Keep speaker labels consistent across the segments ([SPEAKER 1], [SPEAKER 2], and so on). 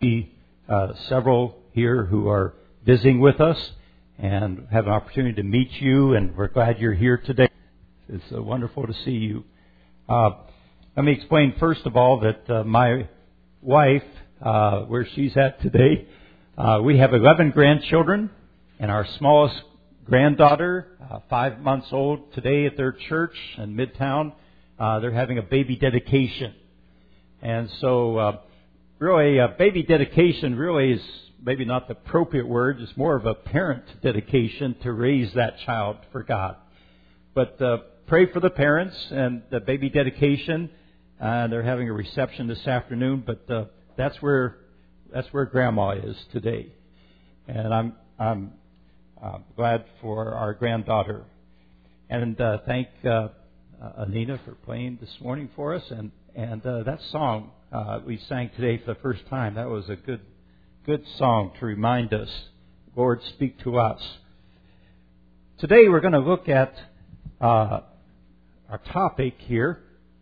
[SPEAKER 1] Several here who are visiting with us and have an opportunity to meet you, and we're glad you're here today. It's wonderful to see you. Let me explain first of all that my wife, where she's at today, we have 11 grandchildren, and our smallest granddaughter, 5 months old today at their church in Midtown, they're having a baby dedication. And so really, baby dedication really is maybe not the appropriate word. It's more of a parent dedication to raise that child for God. But pray for the parents and the baby dedication. They're having a reception this afternoon, but that's where Grandma is today. And I'm glad for our granddaughter. And thank Anina for playing this morning for us. And that song we sang today for the first time, that was a good song to remind us, Lord, speak to us. Today we're going to look at our topic here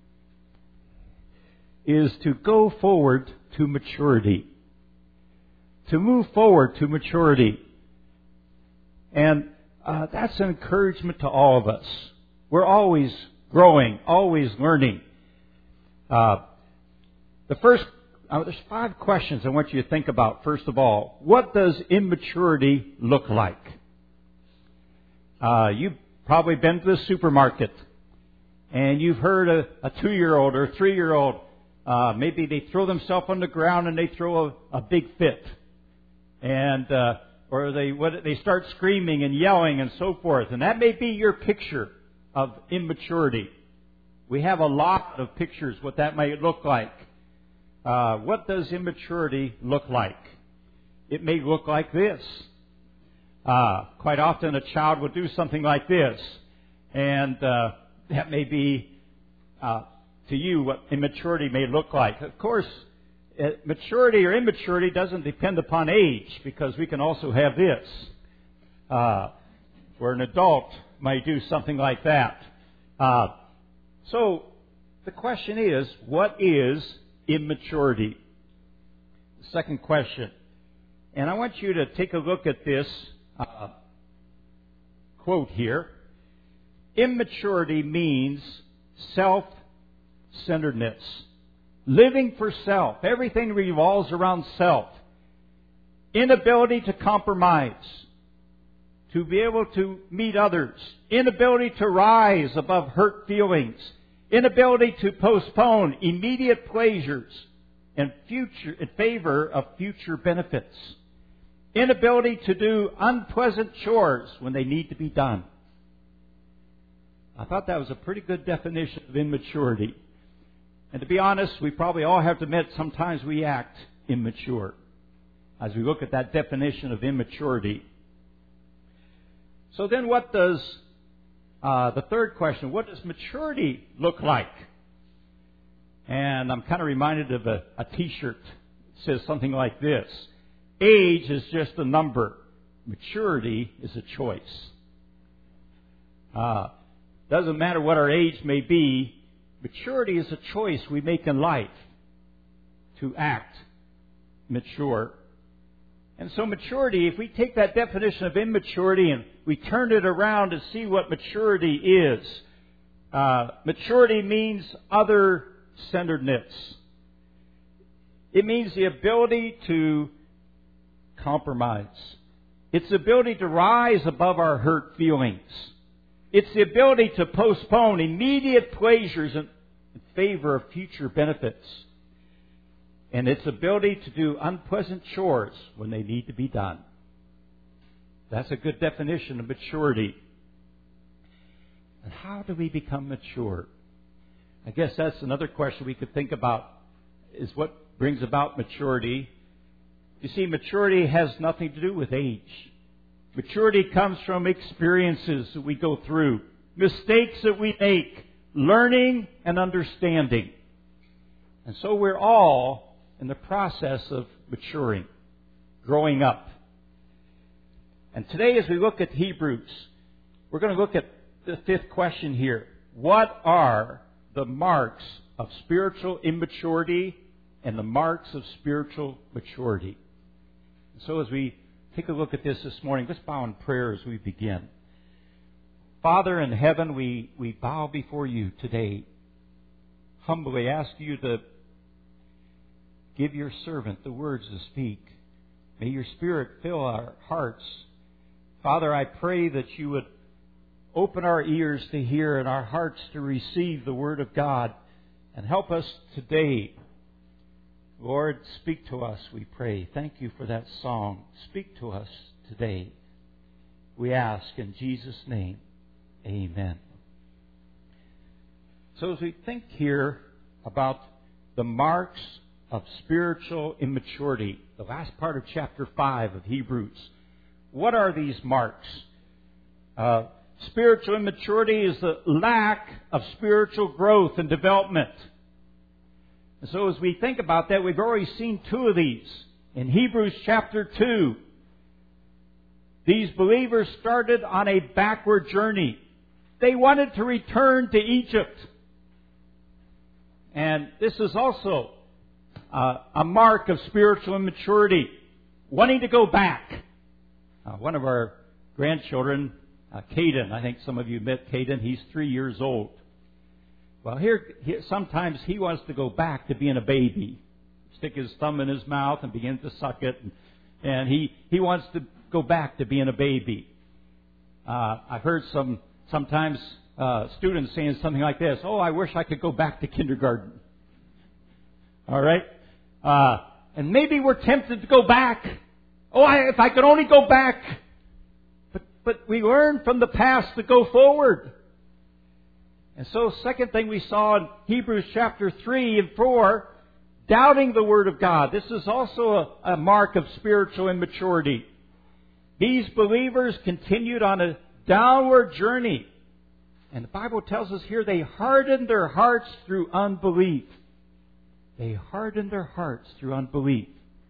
[SPEAKER 1] is to go forward to maturity. To move forward to maturity. And that's an encouragement to all of us. We're always growing, always learning. There's 5 questions I want you to think about. First of all, what does immaturity look like? You've probably been to the supermarket and you've heard a 2-year-old or a 3-year-old, maybe they throw themselves on the ground and they throw a big fit. And, or they start screaming and yelling and so forth. And that may be your picture of immaturity. We have a lot of pictures what that might look like. What does immaturity look like? It may look like this. Quite often a child will do something like this. And that may be, to you, what immaturity may look like. Of course, maturity or immaturity doesn't depend upon age, because we can also have this, where an adult might do something like that. So the question is, what is immaturity? The second question. And I want you to take a look at this quote here. Immaturity means self-centeredness. Living for self. Everything revolves around self. Inability to compromise. To be able to meet others. Inability to rise above hurt feelings. Inability to postpone immediate pleasures in favor of future benefits. Inability to do unpleasant chores when they need to be done. I thought that was a pretty good definition of immaturity. And to be honest, we probably all have to admit sometimes we act immature as we look at that definition of immaturity. So then what does, the third question, what does maturity look like? And I'm kind of reminded of a T-shirt that says something like this. Age is just a number. Maturity is a choice. Doesn't matter what our age may be. Maturity is a choice we make in life to act mature. And so maturity, if we take that definition of immaturity and we turn it around to see what maturity is, maturity means other-centeredness. It means the ability to compromise. It's the ability to rise above our hurt feelings. It's the ability to postpone immediate pleasures in favor of future benefits. And its ability to do unpleasant chores when they need to be done. That's a good definition of maturity. And how do we become mature? I guess that's another question we could think about, is what brings about maturity. You see, maturity has nothing to do with age. Maturity comes from experiences that we go through, mistakes that we make, learning and understanding. And so we're all in the process of maturing, growing up. And today as we look at Hebrews, we're going to look at the 5th question here. What are the marks of spiritual immaturity and the marks of spiritual maturity. So as we take a look at this morning, let's bow in prayer as we begin. Father in heaven, we bow before you today. Humbly ask you to give your servant the words to speak. May your Spirit fill our hearts. Father, I pray that you would open our ears to hear and our hearts to receive the Word of God. And help us today. Lord, speak to us, we pray. Thank you for that song. Speak to us today. We ask in Jesus' name. Amen. So as we think here about the marks of spiritual immaturity, the last part of chapter 5 of Hebrews, what are these marks? Spiritual immaturity is the lack of spiritual growth and development. And so as we think about that, we've already seen two of these. In Hebrews chapter 2, these believers started on a backward journey. They wanted to return to Egypt. And this is also a mark of spiritual immaturity, wanting to go back. One of our grandchildren, Caden, I think some of you met Caden, he's 3 years old. Well, here sometimes he wants to go back to being a baby. Stick his thumb in his mouth and begin to suck it. And he wants to go back to being a baby. I've heard sometimes students saying something like this, "Oh, I wish I could go back to kindergarten." All right? And maybe we're tempted to go back. If I could only go back. But we learn from the past to go forward. And so, second thing we saw in Hebrews chapter 3 and 4, doubting the Word of God. This is also a mark of spiritual immaturity. These believers continued on a downward journey. And the Bible tells us here they hardened their hearts through unbelief. They hardened their hearts through unbelief.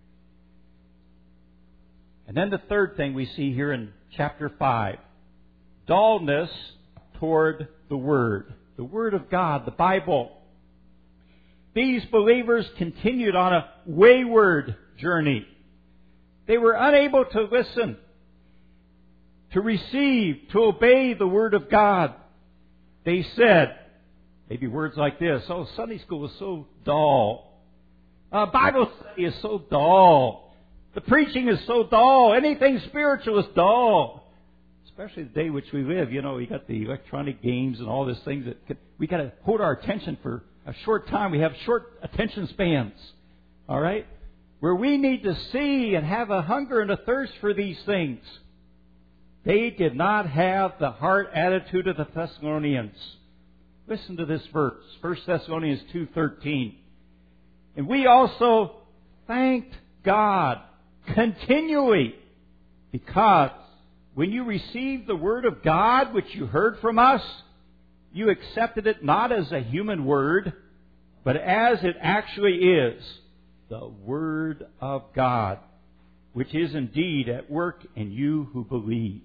[SPEAKER 1] And then the third thing we see here in chapter 5, dullness toward the Word. The Word of God, the Bible. These believers continued on a wayward journey. They were unable to listen, to receive, to obey the Word of God. They said, maybe words like this, "Oh, Sunday school is so dull. Bible study is so dull. The preaching is so dull. Anything spiritual is dull." Especially the day which we live, you got the electronic games and all these things that we got to hold our attention for a short time. We have short attention spans. All right? Where we need to see and have a hunger and a thirst for these things. They did not have the heart attitude of the Thessalonians. Listen to this verse, 1 Thessalonians 2:13. "And we also thanked God continually, because when you received the Word of God, which you heard from us, you accepted it not as a human word, but as it actually is, the Word of God, which is indeed at work in you who believe."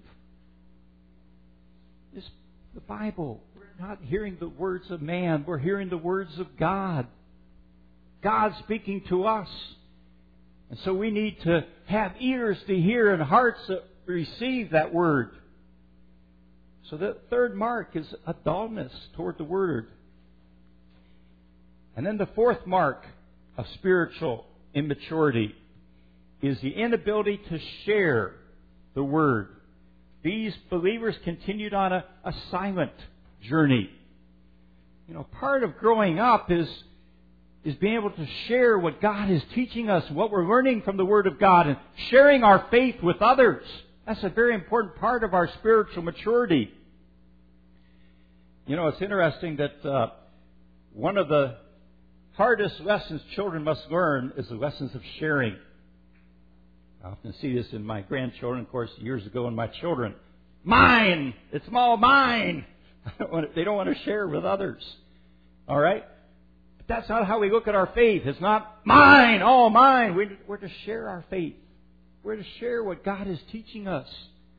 [SPEAKER 1] The Bible, we're not hearing the words of man, we're hearing the words of God. God speaking to us. And so we need to have ears to hear and hearts that receive that Word. So the third mark is a dullness toward the Word. And then the fourth mark of spiritual immaturity is the inability to share the Word. These believers continued on a silent journey. Part of growing up is being able to share what God is teaching us, what we're learning from the Word of God, and sharing our faith with others. That's a very important part of our spiritual maturity. It's interesting that one of the hardest lessons children must learn is the lessons of sharing. I often see this in my grandchildren, of course, years ago in my children. Mine! It's all mine! They don't want to share with others. All right? But that's not how we look at our faith. It's not mine, all mine. We're to share our faith. We're to share what God is teaching us.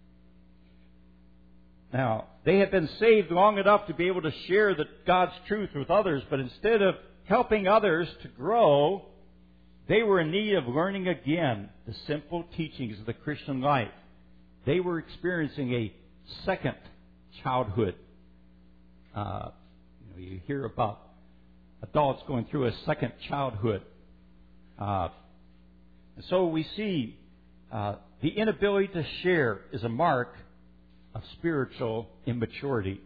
[SPEAKER 1] Now, they have been saved long enough to be able to share God's truth with others, but instead of helping others to grow, They were in need of learning again the simple teachings of the Christian life. They were experiencing a second childhood. You hear about adults going through a second childhood. And so we see the inability to share is a mark of spiritual immaturity.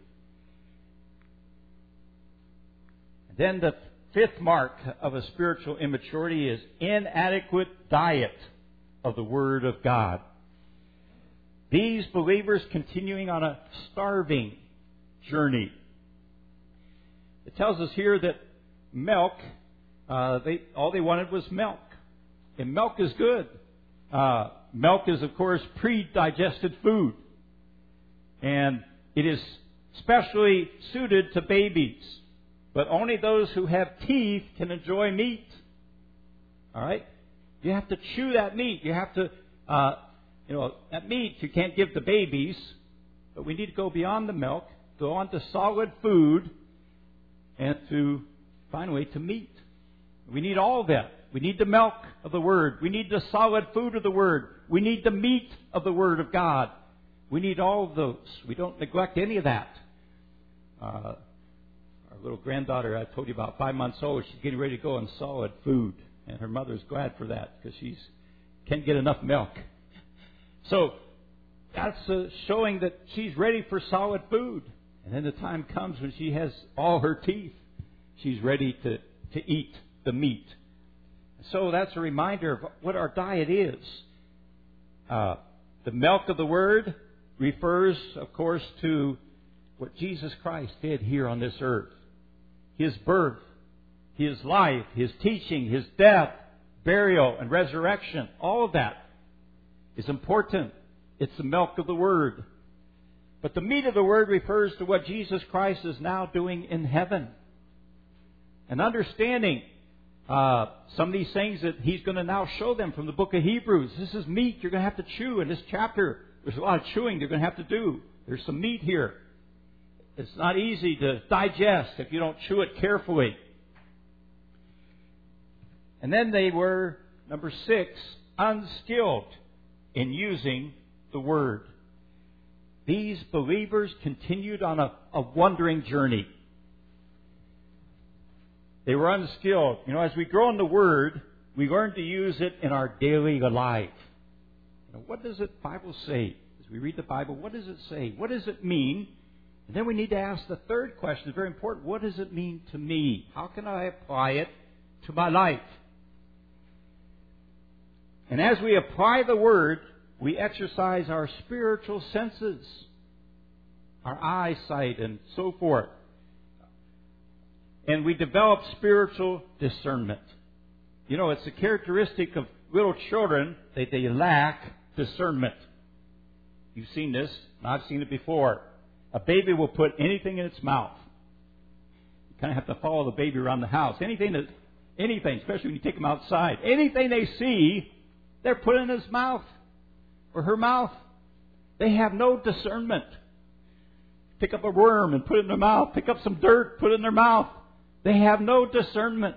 [SPEAKER 1] And then the fifth mark of a spiritual immaturity is inadequate diet of the Word of God. These believers continuing on a starving journey. It tells us here that milk, all they wanted was milk. And milk is good. Milk is, of course, pre-digested food. And it is specially suited to babies. But only those who have teeth can enjoy meat. All right? You have to chew that meat. You have to, that meat you can't give to babies. But we need to go beyond the milk, go on to solid food, and finally to meat. We need all of that. We need the milk of the Word. We need the solid food of the Word. We need the meat of the Word of God. We need all of those. We don't neglect any of that. Our little granddaughter I told you about, 5 months old, she's getting ready to go on solid food. And her mother's glad for that because she can't get enough milk. So that's showing that she's ready for solid food. And then the time comes when she has all her teeth. She's ready to eat the meat. So that's a reminder of what our diet is. The milk of the Word refers, of course, to what Jesus Christ did here on this earth. His birth, His life, His teaching, His death, burial, and resurrection. All of that is important. It's the milk of the Word. But the meat of the Word refers to what Jesus Christ is now doing in heaven. And understanding some of these things that He's going to now show them from the book of Hebrews. This is meat you're going to have to chew in this chapter. There's a lot of chewing they're going to have to do. There's some meat here. It's not easy to digest if you don't chew it carefully. And then they were, number 6, unskilled in using the Word. These believers continued on a wandering journey. They were unskilled. As we grow in the Word, we learn to use it in our daily life. What does the Bible say? As we read the Bible, what does it say? What does it mean? And then we need to ask the third question. It's very important. What does it mean to me? How can I apply it to my life? And as we apply the Word, we exercise our spiritual senses, our eyesight, and so forth. And we develop spiritual discernment. It's a characteristic of little children that they lack discernment. You've seen this, and I've seen it before. A baby will put anything in its mouth. You kind of have to follow the baby around the house. Anything, especially when you take them outside. Anything they see, they're putting in his mouth or her mouth. They have no discernment. Pick up a worm and put it in their mouth. Pick up some dirt, put it in their mouth. They have no discernment.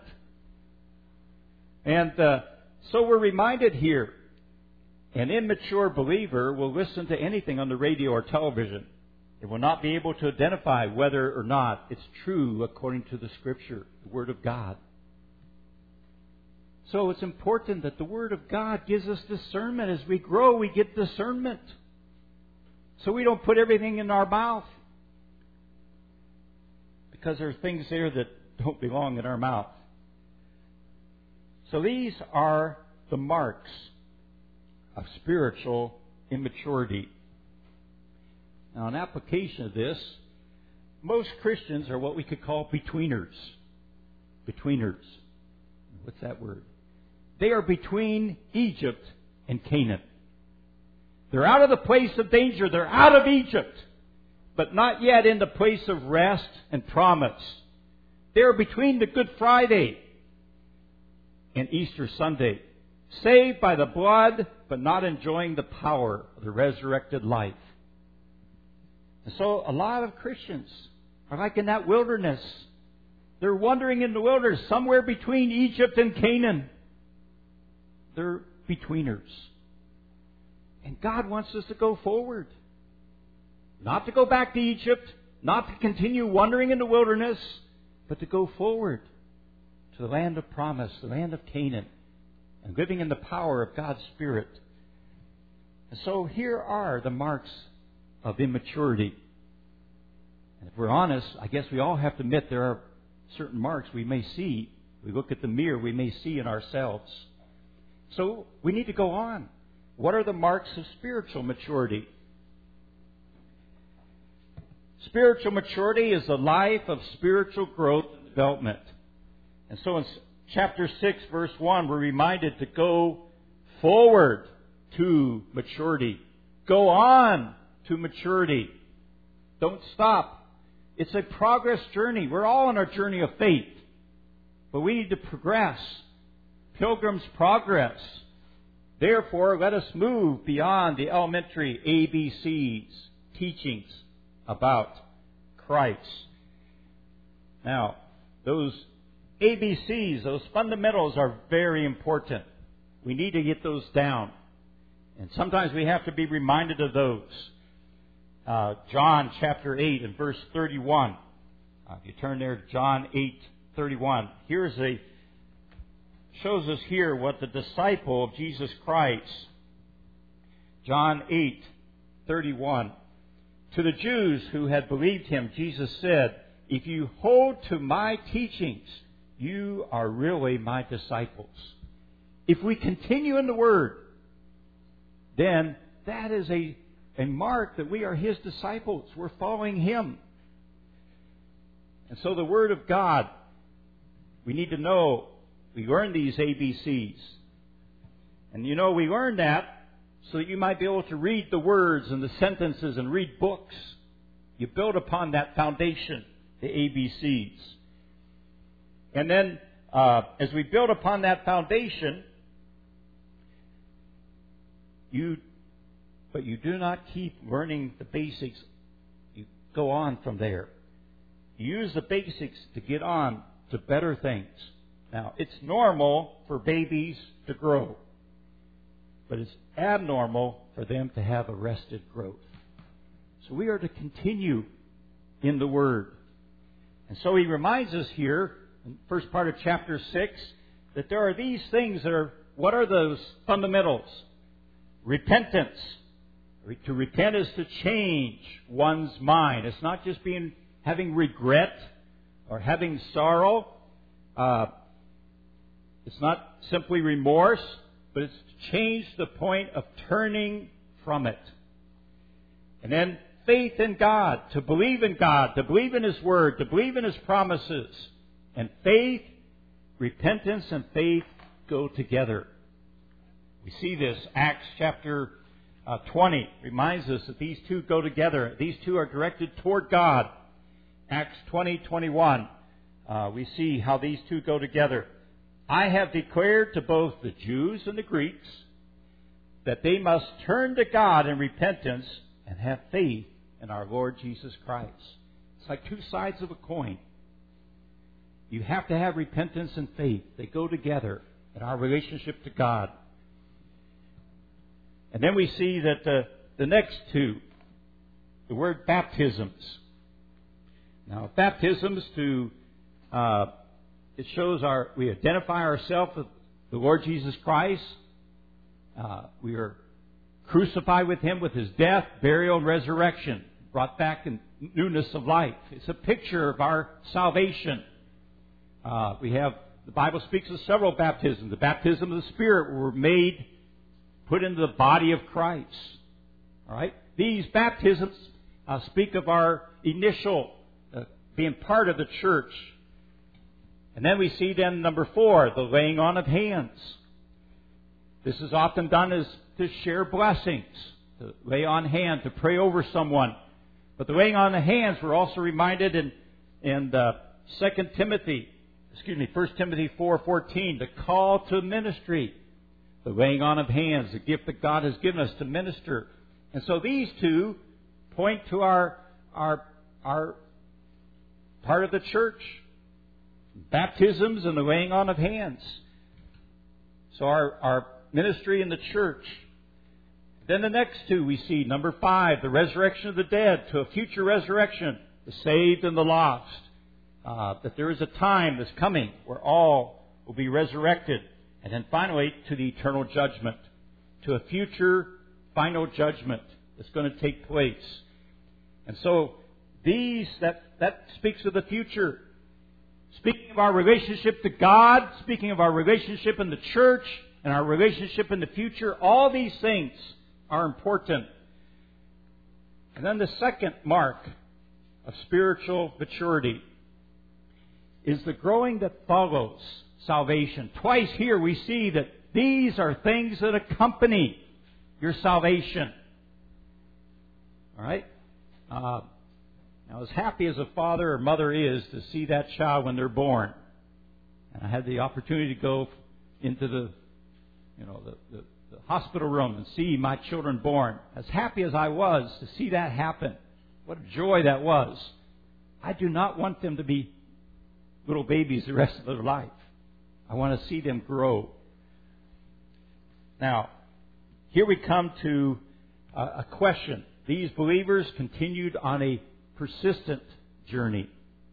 [SPEAKER 1] And so we're reminded here, an immature believer will listen to anything on the radio or television. It will not be able to identify whether or not it's true according to the Scripture, the Word of God. So it's important that the Word of God gives us discernment. As we grow, we get discernment. So we don't put everything in our mouth. Because there are things there that don't belong in our mouth. So these are the marks of spiritual immaturity. Now, an application of this, most Christians are what we could call betweeners. Betweeners. What's that word? They are between Egypt and Canaan. They're out of the place of danger. They're out of Egypt, but not yet in the place of rest and promise. They are between the Good Friday and Easter Sunday. Saved by the blood, but not enjoying the power of the resurrected life. And so a lot of Christians are like in that wilderness. They're wandering in the wilderness, somewhere between Egypt and Canaan. They're betweeners. And God wants us to go forward. Not to go back to Egypt, not to continue wandering in the wilderness, but to go forward to the land of promise, the land of Canaan, and living in the power of God's Spirit. And so here are the marks of immaturity. And if we're honest, I guess we all have to admit there are certain marks we may see. We look at the mirror, we may see in ourselves. So we need to go on. What are the marks of spiritual maturity? Spiritual maturity is a life of spiritual growth and development. And so in chapter 6, verse 1, we're reminded to go forward to maturity. Go on to maturity. Don't stop. It's a progress journey. We're all on our journey of faith. But we need to progress. Pilgrim's progress. Therefore, let us move beyond the elementary ABCs, teachings about Christ. Now, those ABCs, those fundamentals are very important. We need to get those down. And sometimes we have to be reminded of those. John chapter 8 and verse 31. If you turn there to John 8:31, shows us here what the disciple of Jesus Christ, John 8:31. To the Jews who had believed him, Jesus said, "If you hold to my teachings, you are really my disciples." If we continue in the Word, then that is a mark that we are His disciples. We're following Him. And so the Word of God, we need to know, we learn these ABCs. And we learn that so that you might be able to read the words and the sentences and read books. You build upon that foundation, the ABCs. And then, as we build upon that foundation, but you do not keep learning the basics. You go on from there. You use the basics to get on to better things. Now, it's normal for babies to grow, but it's abnormal for them to have arrested growth. So we are to continue in the Word. And so he reminds us here, in the first part of chapter 6, that there are these things that are, what are those fundamentals? Repentance. To repent is to change one's mind. It's not just having regret or having sorrow. It's not simply remorse, but it's to change the point of turning from it. And then faith in God, to believe in God, to believe in His Word, to believe in His promises. And faith, repentance and faith go together. We see this, Acts chapter 20 reminds us that these two go together. These two are directed toward God. Acts 20:21, we see how these two go together. I have declared to both the Jews and the Greeks that they must turn to God in repentance and have faith in our Lord Jesus Christ. It's like two sides of a coin. You have to have repentance and faith. They go together in our relationship to God. And then we see that the next two, the word baptisms. Now, baptisms it shows we identify ourselves with the Lord Jesus Christ. We are crucified with Him with His death, burial, and resurrection, brought back in newness of life. It's a picture of our salvation. The Bible speaks of several baptisms. The baptism of the Spirit, where we're put into the body of Christ. All right? These baptisms speak of our initial being part of the church. And then we see then number 4, the laying on of hands. This is often done as to share blessings, to lay on hands, to pray over someone. But the laying on of hands, we're also reminded in 1 Timothy 4:14, the call to ministry. The laying on of hands, the gift that God has given us to minister. And so these two point to our part of the church. Baptisms and the laying on of hands. So our ministry in the church. Then the next two we see, number 5, the resurrection of the dead to a future resurrection, the saved and the lost. That there is a time that's coming where all will be resurrected. And then finally, to the eternal judgment, to a future final judgment that's going to take place. And so that speaks of the future. Speaking of our relationship to God, speaking of our relationship in the church, and our relationship in the future, all these things are important. And then the second mark of spiritual maturity is the growing that follows salvation. Twice here we see that these are things that accompany your salvation. All right? Now, as happy as a father or mother is to see that child when they're born, and I had the opportunity to go into the hospital room and see my children born. As happy as I was to see that happen, what a joy that was. I do not want them to be little babies the rest of their life. I want to see them grow. Now, here we come to a question. These believers continued on a persistent journey.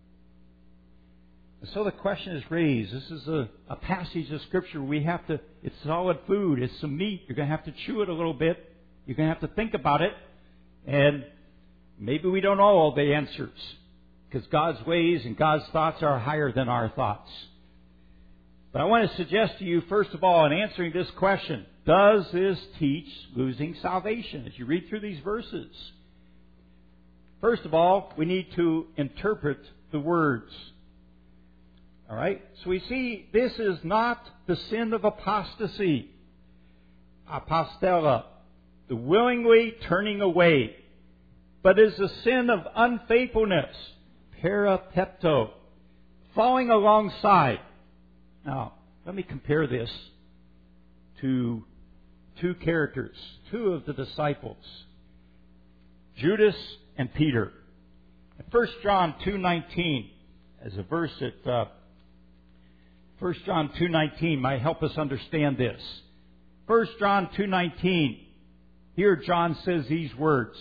[SPEAKER 1] And so the question is raised. This is a passage of Scripture it's solid food. It's some meat. You're going to have to chew it a little bit. You're going to have to think about it. And maybe we don't know all the answers, because God's ways and God's thoughts are higher than our thoughts. But I want to suggest to you, first of all, in answering this question, does this teach losing salvation? As you read through these verses, first of all, we need to interpret the words. All right? So we see this is not the sin of apostasy, apostella, the willingly turning away, but is the sin of unfaithfulness, parapepto, falling alongside. Now, let me compare this to two characters, two of the disciples, Judas and Peter. In 1 John 2:19, as a verse that 1 John 2:19 might help us understand this. 1 John 2:19, here John says these words,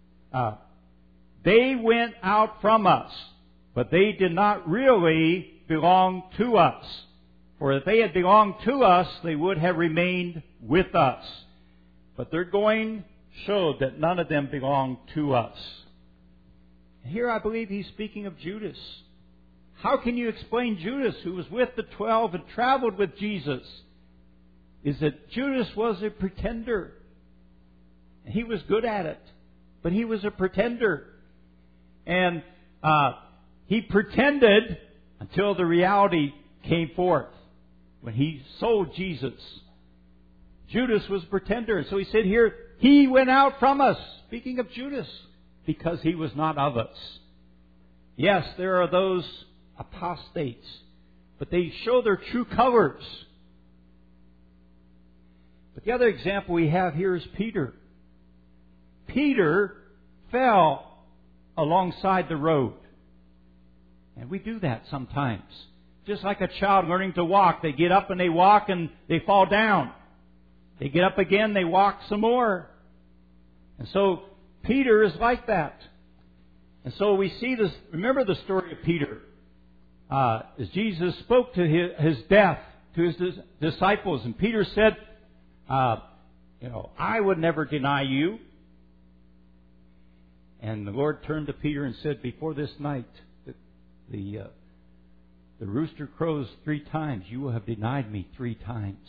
[SPEAKER 1] they went out from us, but they did not really belong to us. For if they had belonged to us, they would have remained with us. But their going showed that none of them belonged to us. Here I believe he's speaking of Judas. How can you explain Judas, who was with the 12 and traveled with Jesus? Is that Judas was a pretender. He was good at it, but he was a pretender. And he pretended until the reality came forth. When he sold Jesus, Judas was a pretender. And so he said here, he went out from us, speaking of Judas, because he was not of us. Yes, there are those apostates, but they show their true colors. But the other example we have here is Peter. Peter fell alongside the road. And we do that sometimes. Just like a child learning to walk. They get up and they walk and they fall down. They get up again, they walk some more. And so Peter is like that. And so we see this. Remember the story of Peter. As Jesus spoke to his death to his disciples. And Peter said, I would never deny you. And the Lord turned to Peter and said, before this night, the rooster crows 3 times, you will have denied me 3 times.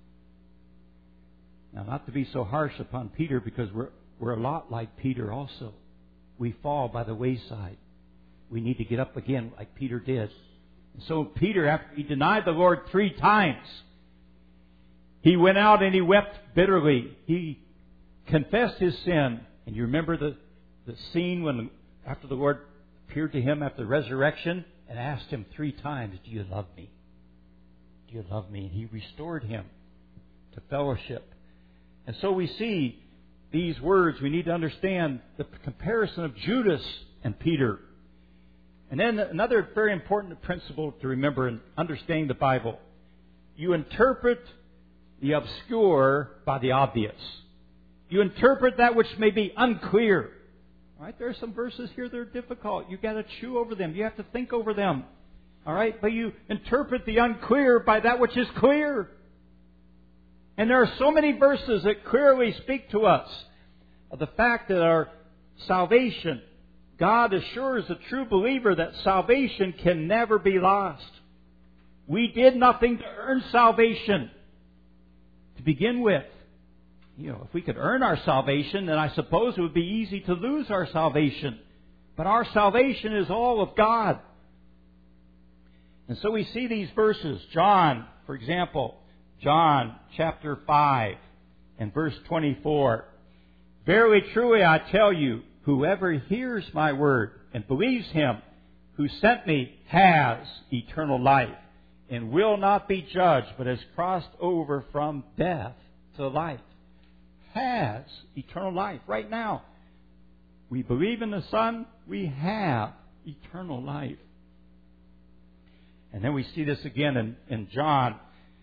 [SPEAKER 1] Now, not to be so harsh upon Peter, because we're a lot like Peter also. We fall by the wayside. We need to get up again like Peter did. And so Peter, after he denied the Lord 3 times, he went out and he wept bitterly. He confessed his sin. And you remember the scene after the Lord appeared to him after the resurrection and asked him 3 times, do you love me? Do you love me? And he restored him to fellowship. And so we see these words. We need to understand the comparison of Judas and Peter. And then another very important principle to remember in understanding the Bible. You interpret the obscure by the obvious. You interpret that which may be unclear. All right, there are some verses here that are difficult. You've got to chew over them. You have to think over them. All right, but you interpret the unclear by that which is clear. And there are so many verses that clearly speak to us of the fact that our salvation, God assures the true believer that salvation can never be lost. We did nothing to earn salvation to begin with. If we could earn our salvation, then I suppose it would be easy to lose our salvation. But our salvation is all of God. And so we see these verses. John, for example, John chapter 5 and verse 24. Verily, truly, I tell you, whoever hears my word and believes Him who sent me has eternal life and will not be judged, but has crossed over from death to life. Has eternal life. Right now, we believe in the Son, we have eternal life. And then we see this again in John.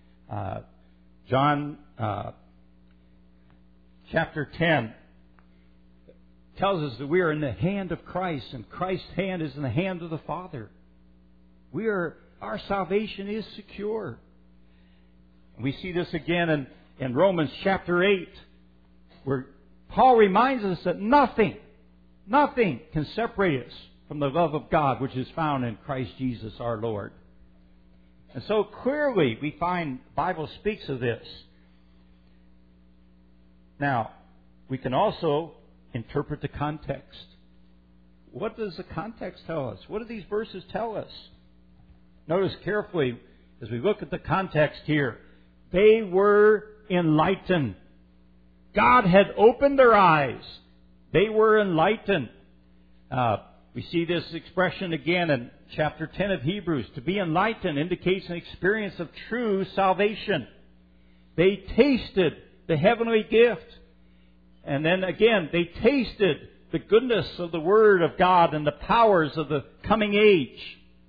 [SPEAKER 1] Chapter 10 tells us that we are in the hand of Christ, and Christ's hand is in the hand of the Father. Our salvation is secure. We see this again in Romans chapter 8, where Paul reminds us that nothing can separate us from the love of God which is found in Christ Jesus our Lord. And so clearly we find the Bible speaks of this. Now, we can also interpret the context. What does the context tell us? What do these verses tell us? Notice carefully as we look at the context here. They were enlightened. God had opened their eyes. They were enlightened. We see this expression again in chapter 10 of Hebrews. To be enlightened indicates an experience of true salvation. They tasted the heavenly gift. And then again, they tasted the goodness of the Word of God and the powers of the coming age.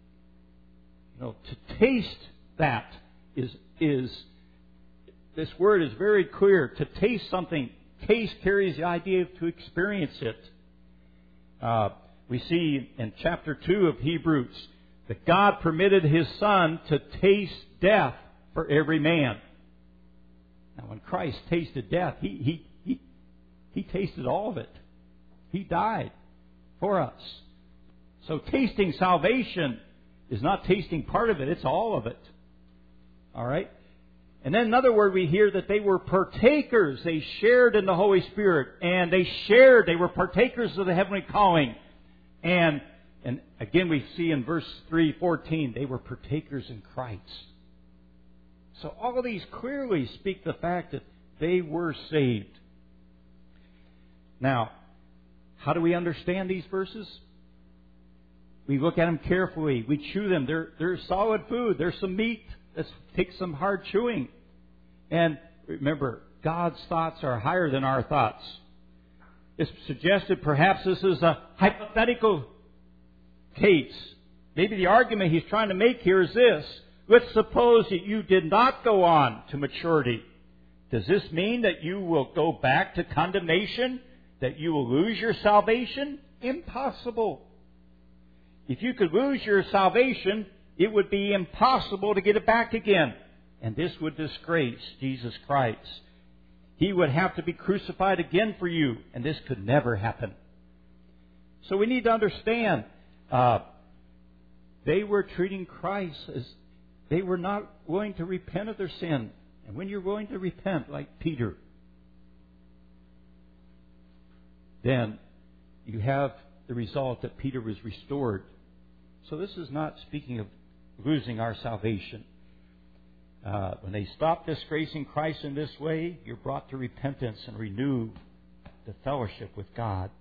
[SPEAKER 1] To taste that is this word is very clear. To taste something, taste carries the idea of to experience it. We see in chapter 2 of Hebrews that God permitted His Son to taste death for every man. Now, when Christ tasted death, He tasted all of it. He died for us. So tasting salvation is not tasting part of it, it's all of it. All right? And then another word we hear that they were partakers. They shared in the Holy Spirit. And they were partakers of the heavenly calling. And again we see in verse 3:14, they were partakers in Christ. So all of these clearly speak the fact that they were saved. Now, how do we understand these verses? We look at them carefully. We chew them. They're solid food. There's some meat. That takes some hard chewing. And remember, God's thoughts are higher than our thoughts. It's suggested perhaps this is a hypothetical case. Maybe the argument he's trying to make here is this. Let's suppose that you did not go on to maturity. Does this mean that you will go back to condemnation? That you will lose your salvation? Impossible. If you could lose your salvation, it would be impossible to get it back again. And this would disgrace Jesus Christ. He would have to be crucified again for you, and this could never happen. So we need to understand, they were treating Christ as they were not willing to repent of their sin. And when you're willing to repent, like Peter, then you have the result that Peter was restored. So this is not speaking of losing our salvation. When they stop disgracing Christ in this way, you're brought to repentance and renew the fellowship with God.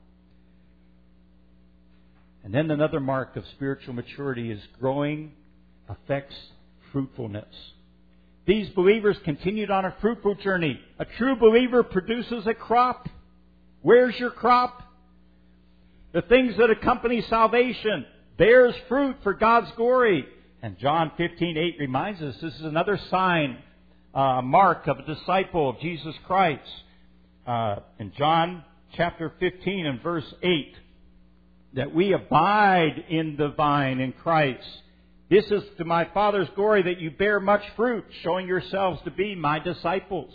[SPEAKER 1] And then another mark of spiritual maturity is growing affects fruitfulness. These believers continued on a fruitful journey. A true believer produces a crop. Where's your crop? The things that accompany salvation bears fruit for God's glory. And John 15:8 reminds us this is another sign mark of a disciple of Jesus Christ. In John chapter 15 and verse 8, that we abide in the vine, in Christ. This is to my Father's glory, that you bear much fruit, showing yourselves to be my disciples.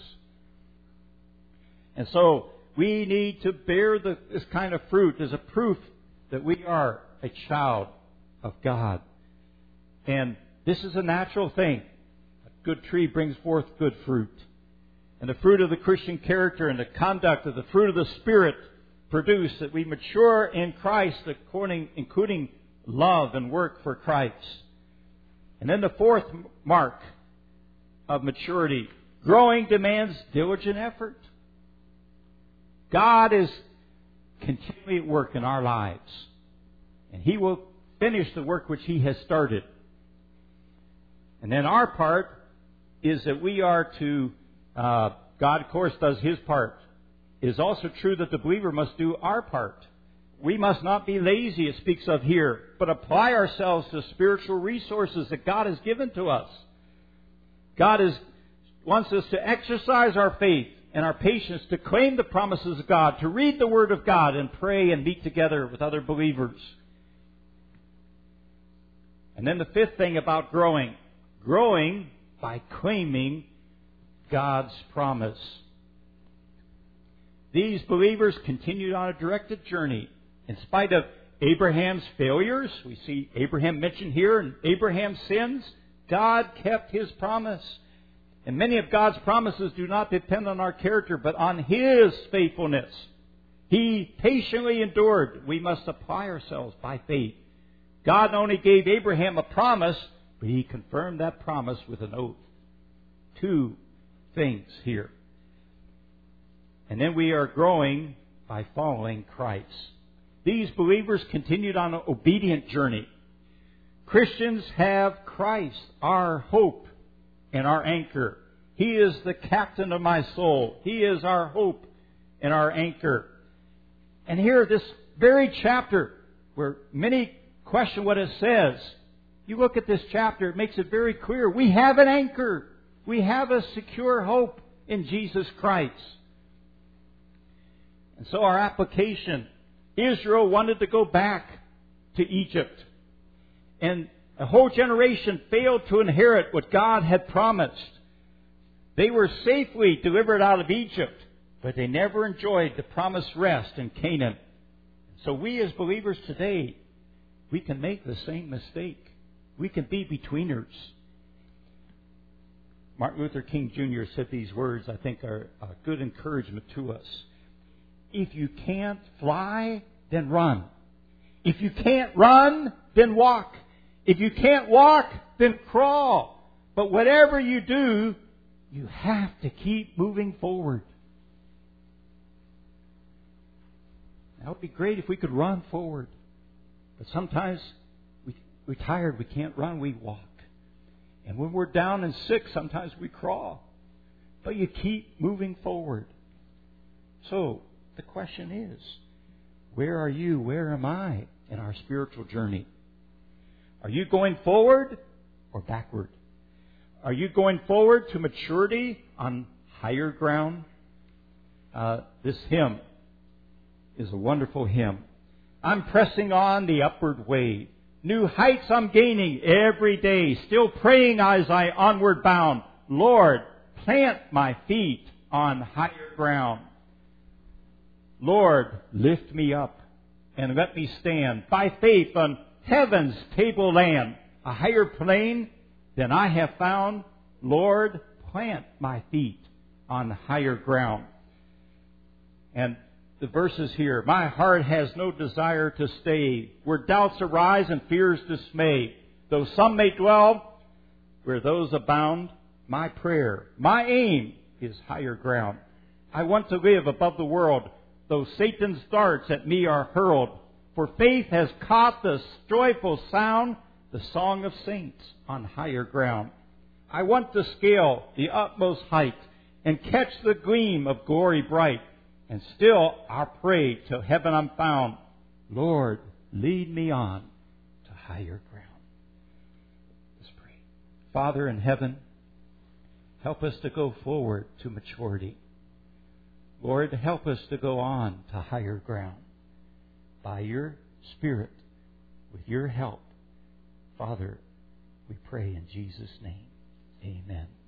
[SPEAKER 1] And so we need to bear this kind of fruit as a proof that we are a child of God. And this is a natural thing. A good tree brings forth good fruit. And the fruit of the Christian character and the conduct of the fruit of the Spirit produce that we mature in Christ, including love and work for Christ. And then the fourth mark of maturity, growing demands diligent effort. God is continually at work in our lives, and He will finish the work which He has started. And then our part is that we are to, God of course does His part. It is also true that the believer must do our part. We must not be lazy, it speaks of here, but apply ourselves to spiritual resources that God has given to us. God wants us to exercise our faith and our patience, to claim the promises of God, to read the Word of God and pray and meet together with other believers. And then the fifth thing about growing by claiming God's promise. These believers continued on a directed journey. In spite of Abraham's failures, we see Abraham mentioned here, and Abraham's sins, God kept His promise. And many of God's promises do not depend on our character, but on His faithfulness. He patiently endured. We must apply ourselves by faith. God not only gave Abraham a promise, but He confirmed that promise with an oath. Two things here. And then we are growing by following Christ. These believers continued on an obedient journey. Christians have Christ, our hope and our anchor. He is the captain of my soul. He is our hope and our anchor. And here, this very chapter, where many question what it says, you look at this chapter, it makes it very clear. We have an anchor. We have a secure hope in Jesus Christ. And so our application, Israel wanted to go back to Egypt. And a whole generation failed to inherit what God had promised. They were safely delivered out of Egypt, but they never enjoyed the promised rest in Canaan. So we as believers today, we can make the same mistake. We can be betweeners. Martin Luther King Jr. said these words, I think, are a good encouragement to us. If you can't fly, then run. If you can't run, then walk. If you can't walk, then crawl. But whatever you do, you have to keep moving forward. That would be great if we could run forward. But sometimes we're tired, we can't run, we walk. And when we're down and sick, sometimes we crawl. But you keep moving forward. So, the question is, where are you? Where am I in our spiritual journey? Are you going forward or backward? Are you going forward to maturity on higher ground? This hymn is a wonderful hymn. I'm pressing on the upward way. New heights I'm gaining every day. Still praying as I onward bound. Lord, plant my feet on higher ground. Lord, lift me up and let me stand by faith on heaven's tableland, a higher plane than I have found. Lord, plant my feet on higher ground. And the verses here, my heart has no desire to stay where doubts arise and fears dismay. Though some may dwell where those abound, my prayer, my aim is higher ground. I want to live above the world, though Satan's darts at me are hurled. For faith has caught the joyful sound, the song of saints on higher ground. I want to scale the utmost height and catch the gleam of glory bright. And still I'll pray till heaven I'm found. Lord, lead me on to higher ground. Let's pray. Father in heaven, Help us to go forward to maturity. Lord, help us to go on to higher ground. By your Spirit, with your help, Father, we pray in Jesus' name. Amen.